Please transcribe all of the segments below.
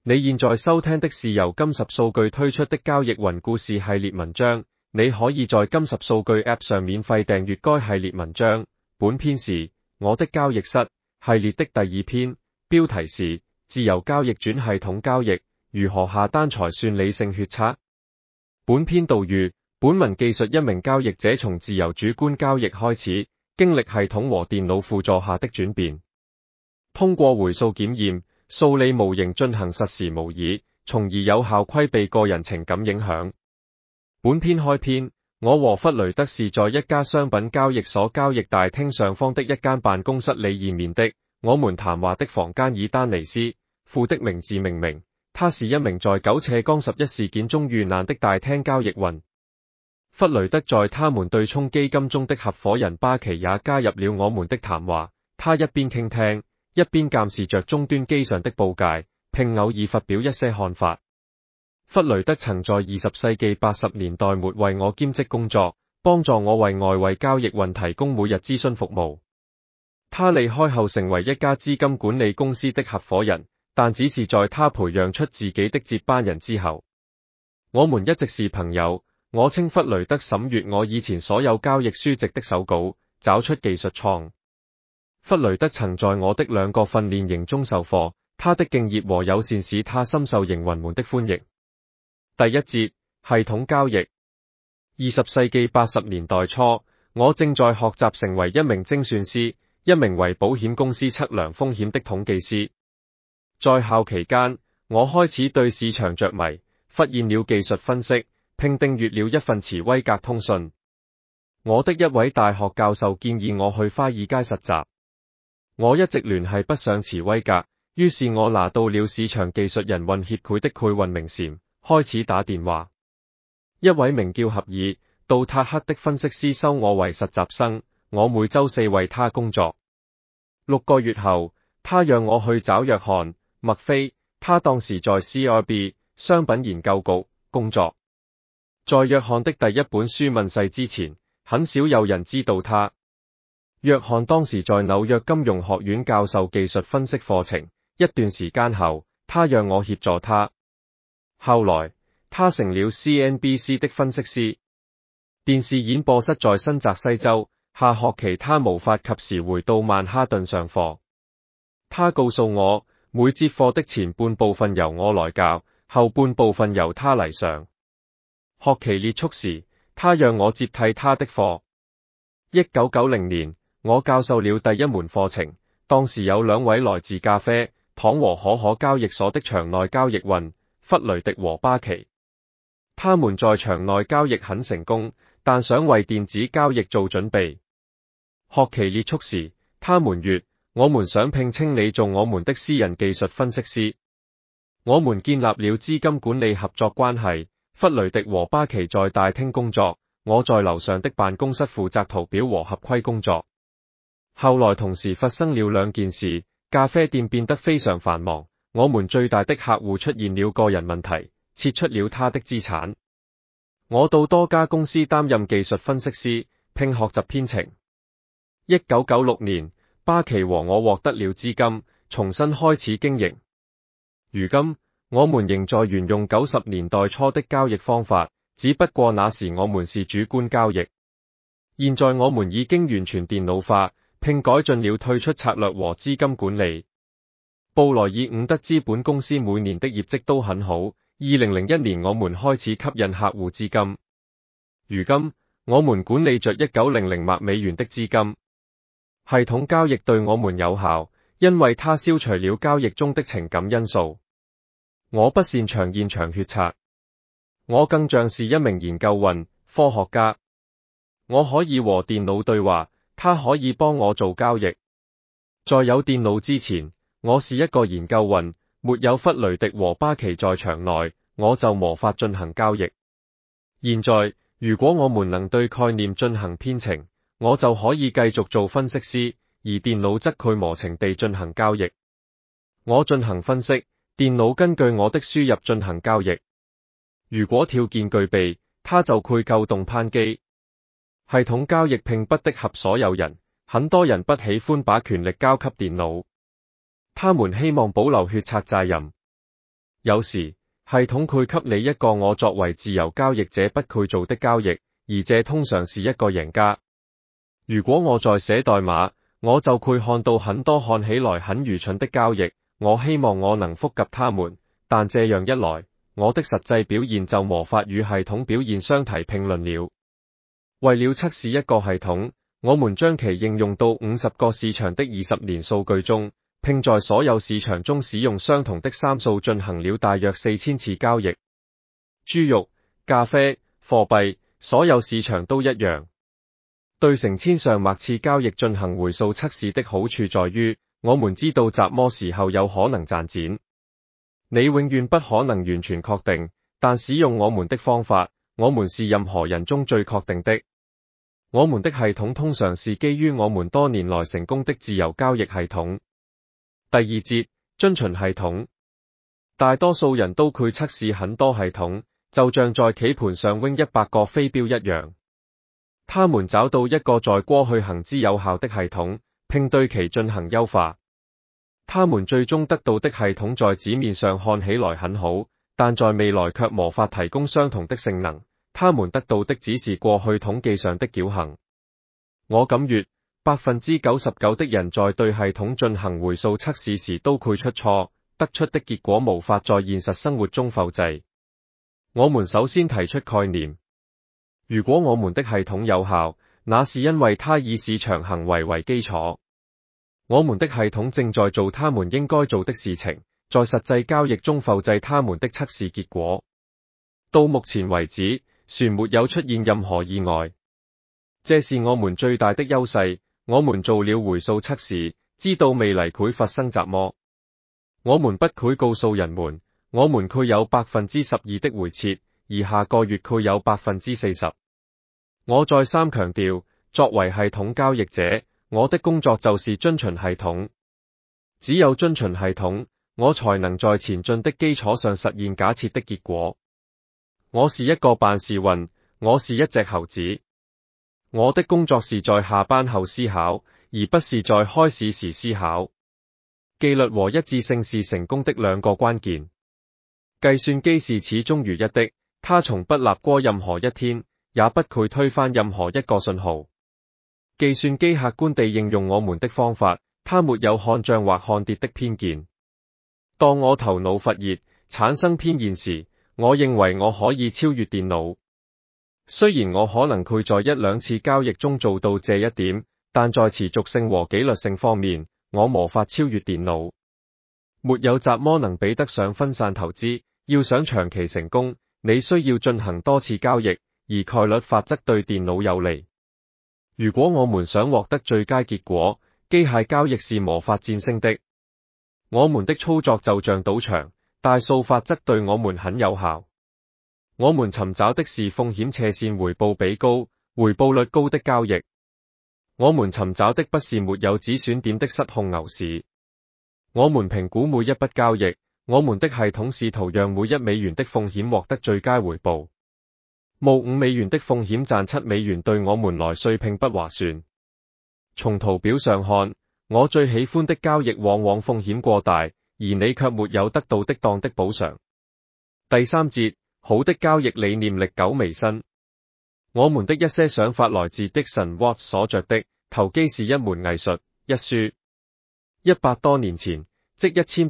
你現在收聽的是由金十數據推出的交易雲故事系列文章，你可以在金十數據 App 上免費訂閱該系列文章。本篇是我的交易室系列的第二篇，標題是自由交易轉系統交易，如何下單才算理性決策。本篇導語，本文記述一名交易者從自由主觀交易開始，經歷系統和電腦輔助下的轉變，通過回溯檢驗數理模型進行實時模擬，從而有效規避個人情感影響。本篇開篇，我和弗雷德是在一家商品交易所交易大廳上方的一間辦公室裏見面的。我們談話的房間以丹尼斯父的名字命名，他是一名在9/11事件中遇難的大廳交易員。弗雷德在他們對沖基金中的合夥人巴奇也加入了我們的談話，他一邊傾聽一邊監視着終端機上的報界，並偶爾發表一些看法。弗雷德曾在20世紀80年代末為我兼職工作，幫助我為外圍交易員提供每日諮詢服務。他離開後成為一家資金管理公司的合夥人，但只是在他培養出自己的接班人之後。我們一直是朋友，我稱弗雷德審閱我以前所有交易書籍的手稿，找出技術錯誤。弗雷德曾在我的2個訓練營中授課，他的敬業和友善使他深受營運們的歡迎。第一節，系統交易。20世紀80年代初，我正在學習成為一名精算師，一名為保險公司測量風險的統計師。在校期間，我開始對市場着迷，發現了技術分析，並訂閱了一份茨威格通訊。我的一位大學教授建議我去華爾街實習。我一直聯繫不上茨威格，於是我拿到了市場技術人運協會的賄運名銜，開始打電話。一位名叫合爾杜塔克的分析師收我為實習生，我每週4為他工作。6個月後，他讓我去找約翰麥菲，他當時在 CRB 商品研究局工作。在約翰的第一本書問世之前，很少有人知道他。約翰當時在紐約金融學院教授技術分析課程，一段時間後，他讓我協助他。後來，他成了 CNBC 的分析師。電視演播室在新澤西州，下學期他無法及時回到曼哈頓上課。他告訴我，每節課的前半部分由我來教，後半部分由他來上。學期結束時，他讓我接替他的課。1990年，我教授了第一門課程，當時有2位來自咖啡、糖和可可交易所的場內交易員，弗雷迪和巴奇。他們在場內交易很成功，但想為電子交易做準備。學期結束時，他們說，我們想聘請你做我們的私人技術分析師。我們建立了資金管理合作關係，弗雷迪和巴奇在大廳工作，我在樓上的辦公室負責圖表和合規工作。後來同時發生了2件事，咖啡店變得非常繁忙，我們最大的客戶出現了個人問題，撤出了他的資產。我到多家公司擔任技術分析師，並學習編程。1996年，巴奇和我獲得了資金，重新開始經營。如今，我們仍在沿用90年代初的交易方法，只不過那時我們是主觀交易。現在我們已經完全電腦化，並改進了退出策略和資金管理。布萊爾伍德資本公司每年的業績都很好。2001年我們開始吸引客戶資金。如今，我們管理着1900萬美元的資金。系統交易對我們有效，因為它消除了交易中的情感因素。我不擅長現場決策，我更像是一名研究員、科學家。我可以和電腦對話，它可以幫我做交易。在有電腦之前，我是一個研究員，沒有弗雷迪和巴奇在場內，我就無法進行交易。現在，如果我們能對概念進行編程，我就可以繼續做分析師，而電腦則佢磨情地進行交易。我進行分析，電腦根據我的輸入進行交易。如果條件具備，它就會構動扳機。系統交易並不適合所有人，很多人不喜歡把權力交給電腦。他們希望保留決策責任。 有時，系統會給你一個我作為自由交易者不會做的交易，而這通常是一個贏家。如果我在寫代碼，我就會看到很多看起來很愚蠢的交易，我希望我能覆及它們，但這樣一來，我的實際表現就無法與系統表現相提並論了。為了測試一個系統，我們將其應用到50個市場的20年數據中，並在所有市場中使用相同的參數進行了大約4000次交易。豬肉、咖啡、貨幣，所有市場都一樣。對成千上萬次交易進行回數測試的好處在於，我們知道什麼時候有可能賺錢。你永遠不可能完全確定，但使用我們的方法，我們是任何人中最確定的。我們的系統通常是基於我們多年來成功的自由交易系統。第二節，遵循系統。大多數人都會測試很多系統，就像在棋盤上扔100個飛鏢一樣。他們找到一個在過去行之有效的系統，並對其進行優化。他們最終得到的系統在紙面上看起來很好，但在未來卻無法提供相同的性能。他們得到的只是過去統計上的僥倖。我敢說，99%的人在對系統進行回數測試時都會出錯，得出的結果無法在現實生活中複製。我們首先提出概念。如果我們的系統有效，那是因為它以市場行為為基礎。我們的系統正在做他們應該做的事情，在實際交易中複製他們的測試結果。到目前為止，船沒有出現任何意外。這是我們最大的優勢。我們做了回數測試，知道未來會發生什麼。我們不會告訴人們，我們會有12%的回撤，而下個月會有40%。我再三強調，作為系統交易者，我的工作就是遵循系統。只有遵循系統，我才能在前進的基礎上實現假設的結果。我是一個辦事魂，我是一隻猴子。我的工作是在下班後思考，而不是在開始時思考。紀律和一致性是成功的兩個關鍵。計算機是始終如一的，它從不立過任何一天，也不會推翻任何一個信號。計算機客觀地應用我們的方法，它沒有看漲或看跌的偏見。當我頭腦發熱，產生偏見時，我認為我可以超越電腦。雖然我可能會在一兩次交易中做到這一點，但在持續性和紀律性方面，我無法超越電腦。沒有什麼能比得上分散投資。要想長期成功，你需要進行多次交易，而概率法則對電腦有利。如果我們想獲得最佳結果，機械交易是無法戰勝的。我們的操作就像賭場，大數法則對我們很有效。我們尋找的是風險斜線回報比高、回報率高的交易。我們尋找的不是沒有止損點的失控牛市。我們評估每一筆交易，我們的系統試圖讓每$1的風險獲得最佳回報。冒$5的風險賺$7對我們來說並不划算。從圖表上看，我最喜歡的交易往往風險過大，而你卻沒有得到適當的補償。第三節，好的交易理念歷久彌新。我們的一些想法來自迪神沃所著的《投機是一門藝術》一書。100多年前，即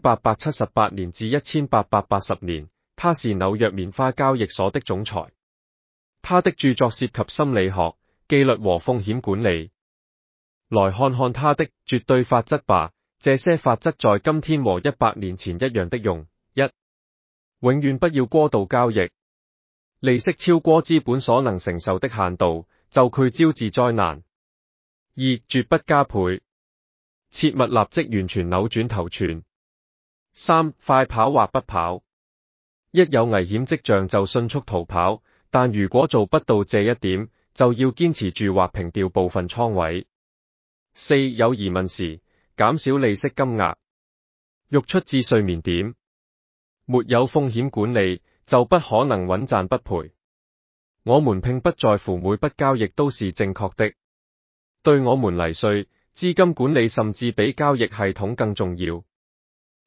1878年至1880年，他是紐約棉花交易所的總裁。他的著作涉及心理學、紀律和風險管理。來看看他的絕對法則吧。這些法則在今天和100年前一樣的用。1. 永遠不要過度交易。利息超過資本所能承受的限度，就會招致災難。2. 絕不加倍。切勿立即完全扭轉頭寸。3. 快跑或不跑。一有危險跡象就迅速逃跑，但如果做不到這一點，就要堅持住或平掉部分倉位。4. 有疑問時，減少利息金額。欲出至睡眠點。沒有風險管理，就不可能穩賺不賠。我們並不在乎每筆交易都是正確的。對我們來說，資金管理甚至比交易系統更重要。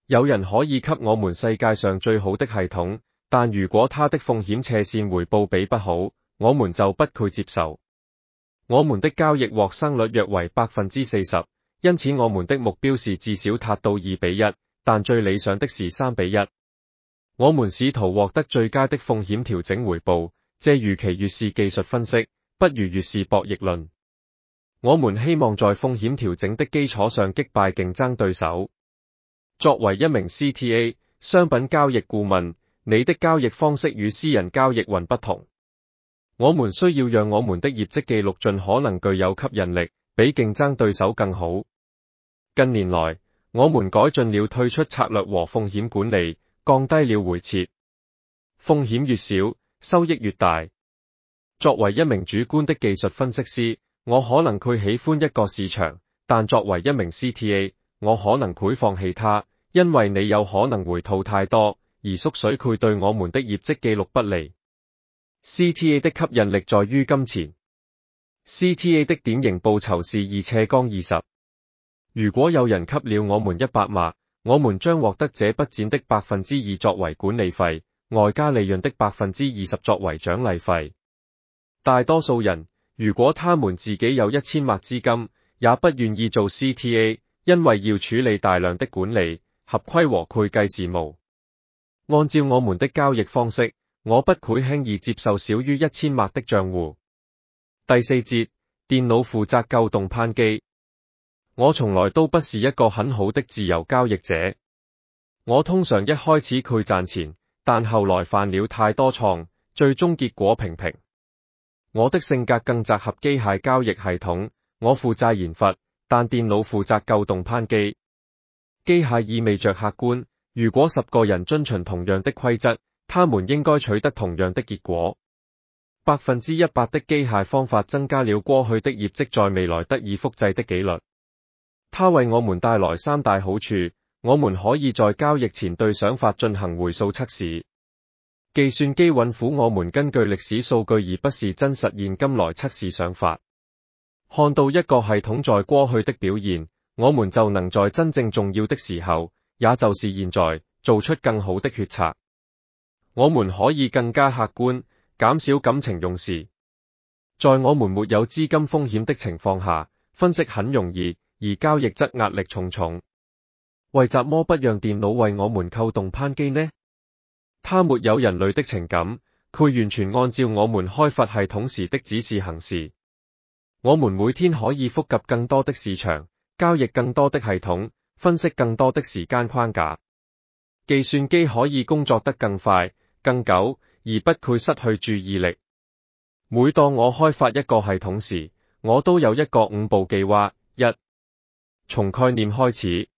有人可以給我們世界上最好的系統，但如果他的風險斜線回報比不好，我們就不會接受。我們的交易獲勝率約為 40%， 因此我們的目標是至少達到2:1，但最理想的是3:1。我們試圖獲得最佳的風險調整回報，這預期越是技術分析，不如越是博弈論。我們希望在風險調整的基礎上擊敗競爭對手。作為一名 CTA 商品交易顧問，你的交易方式與私人交易雲不同。我們需要讓我們的業績記錄盡可能具有吸引力，比競爭對手更好。近年來，我們改進了退出策略和風險管理，降低了回撤。風險越小，收益越大。作為一名主觀的技術分析師，我可能會喜歡一個市場，但作為一名 CTA， 我可能會放棄它，因為你有可能回吐太多，而縮水會對我們的業績記錄不利。CTA 的吸引力在於金錢。CTA 的典型報酬是2/20。如果有人給了我們100萬，我們將獲得這筆錢的 2% 作為管理費，外加利潤的 20% 作為獎勵費。大多數人，如果他們自己有1000萬資金，也不願意做 CTA， 因為要處理大量的管理、合規和會計事務。按照我們的交易方式，我不會輕易接受少於1000萬的賬戶。第4節，電腦負責救動扳機。我從來都不是一個很好的自由交易者。我通常一開始會賺錢，但後來犯了太多錯，最終結果平平。我的性格更適合機械交易系統，我負責研發，但電腦負責救動扳機。機械意味着客觀，如果10個人遵循同樣的規則，他們應該取得同樣的結果。100%的機械方法增加了過去的業績在未來得以複製的紀律。它為我們帶來3大好處：我們可以在交易前對想法進行回溯測試。計算機允許我們根據歷史數據而不是真實現金來測試想法。看到一個系統在過去的表現，我們就能在真正重要的時候，也就是現在，做出更好的決策。我們可以更加客觀，減少感情用事。在我們沒有資金風險的情況下，分析很容易，而交易則壓力重重。為什麼不讓電腦為我們扣動扳機呢？它沒有人類的情感，佢完全按照我們開發系統時的指示行事。我們每天可以覆及更多的市場，交易更多的系統，分析更多的時間框架。計算機可以工作得更快、更久，而不會失去注意力。每當我開發一個系統時，我都有一個5步計劃：1. 從概念開始；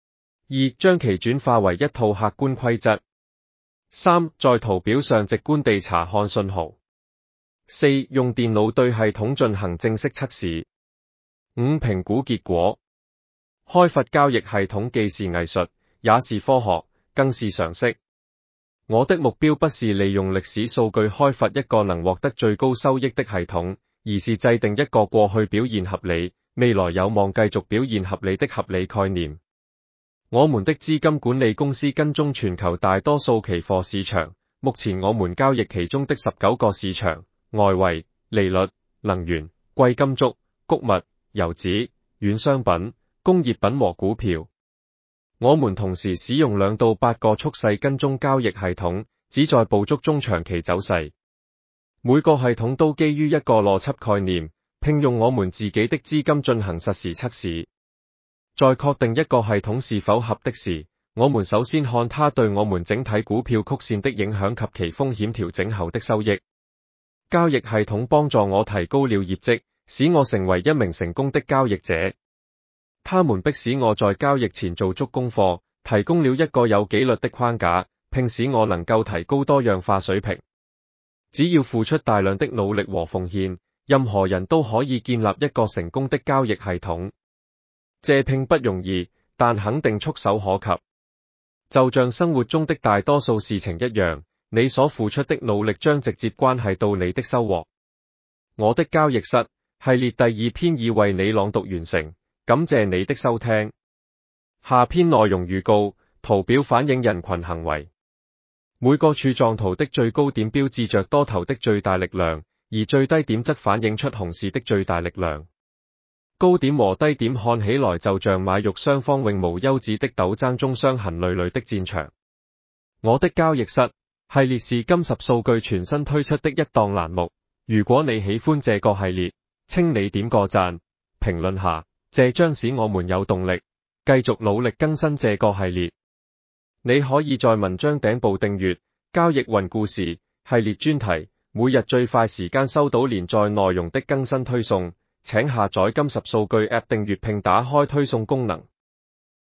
2. 將其轉化為一套客觀規則； 3. 在圖表上直觀地查看信號； 4. 用電腦對系統進行正式測試； 5. 評估結果。開發交易系統既是藝術，也是科學，更是常識。我的目標不是利用歷史數據開發一個能獲得最高收益的系統，而是制定一個過去表現合理、未來有望繼續表現合理的合理概念。我們的資金管理公司跟蹤全球大多數期貨市場，目前我們交易其中的19個市場：外圍、利率、能源、貴金屬、穀物、油脂、軟商品、工業品和股票。我們同時使用2到8個趨勢跟蹤交易系統，旨在捕捉中長期走勢。每個系統都基於一個邏輯概念，聘用我們自己的資金進行實時測試。在確定一個系統是否合適時，我們首先看它對我們整體股票曲線的影響及其風險調整後的收益。交易系統幫助我提高了業績，使我成為一名成功的交易者。他們迫使我在交易前做足功課，提供了一個有紀律的框架，並使我能夠提高多樣化水平。只要付出大量的努力和奉獻，任何人都可以建立一個成功的交易系統。這並不容易，但肯定觸手可及。就像生活中的大多數事情一樣，你所付出的努力將直接關係到你的收穫。我的交易室系列第2篇已為你朗讀完成，感謝你的收聽。下篇內容預告： 圖表反映人群行為。每個柱狀圖的最高點標誌着多頭的最大力量，而最低點則反映出熊市的最大力量。高點和低點看起來就像買肉雙方永無休止的鬥爭中傷痕累累的戰場。我的交易室系列是金十數據全新推出的一檔欄目。如果你喜歡這個系列，請你點個讚，評論下，這將使我們有動力繼續努力更新這個系列。你可以在文章頂部訂閱交易雲故事系列專題，每日最快時間收到連載內容的更新推送。請下載金十數據 App 訂閱並打開推送功能。